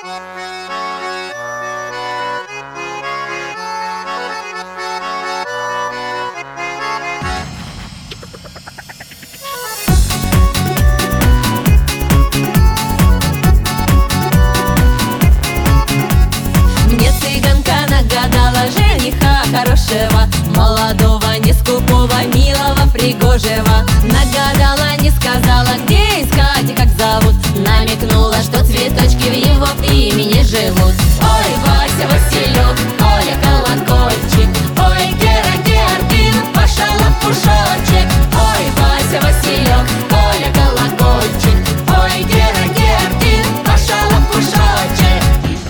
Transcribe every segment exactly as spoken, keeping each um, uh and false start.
Мне цыганка нагадала жениха хорошего, молодого, не скупого, милого, пригожего. Нагадала, не сказала, где искать и как зовут. Намекнула, что цветочки в его имени живут. Ой, Вася, Василек, Оля, колокольчик, ой, Гера, Георгин, Паша, лопушочек. Ой, Вася, Василек, Оля, колокольчик, ой, Гера, Георгин, Паша, лопушочек.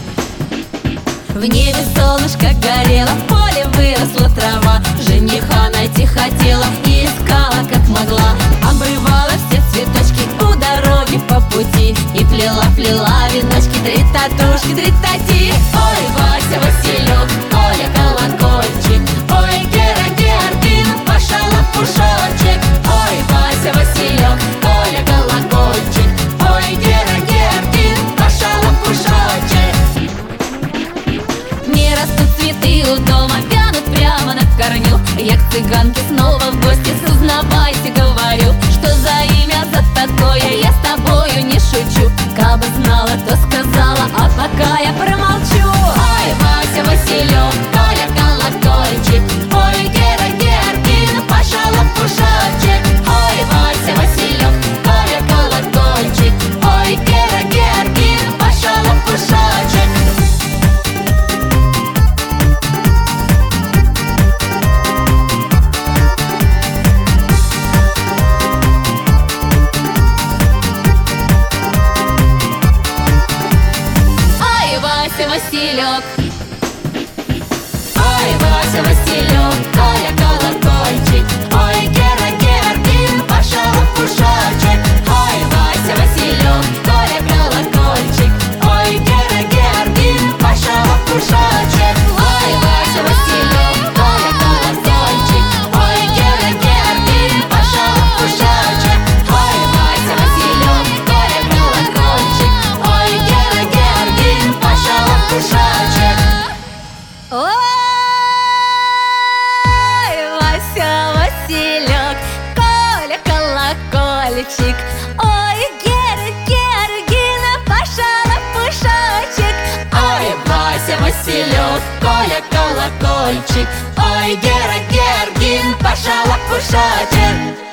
В небе солнышко горело, в поле выросла трава. Жениха найти хотела и искала как могла. Обрывала все цветочки у дороги по пути и плела-плела веночки, три татушки, три тати. Ой, Вася, Василек, Оля, колокольчик, ой, Гера, Георгин, Паша, лопушочек. Ой, Вася, Василек, Оля, колокольчик, ой, Гера, Георгин, Паша, лопушочек. Не растут цветы у дома, вянут прямо на корню. Я к цыганке снова в гости, узнавайте, говорю. Что за имя за такое, я с тобою не шучу. Кабы знала, то сказала, а пока я промолчу. Ой, Вася, Василек, Оля, колокольчик, ой, Гера, Георгин, Паша, лопушочек. Ой, Вася, Василек, Оля, колокольчик, ой, Гера, Георгин, Паша, лопушочек. Вася, Василек, ой, Вася, Василек, Оля, колокольчик, ой, Гера, Георгин, Паша, лопушочек. Ой, Вася, Василек, Оля, колокольчик, ой, Гера, Георгин, Паша, лопушочек. Ой, Вася, Василек, Оля, колокольчик, ой, Гера, Георгин, Паша, лопушочек. Ой, Вася, Василек, Оля, колокольчик, ой, Гера, Георгин, Паша, лопушочек. Ой, Вася, Василек, Коля, колокольчик, ой, Гера, Георгин, Паша, лопушочек. Ой, Вася, Василек, Коля, колокольчик, ой, Гера, Георгин, Паша, лопушочек.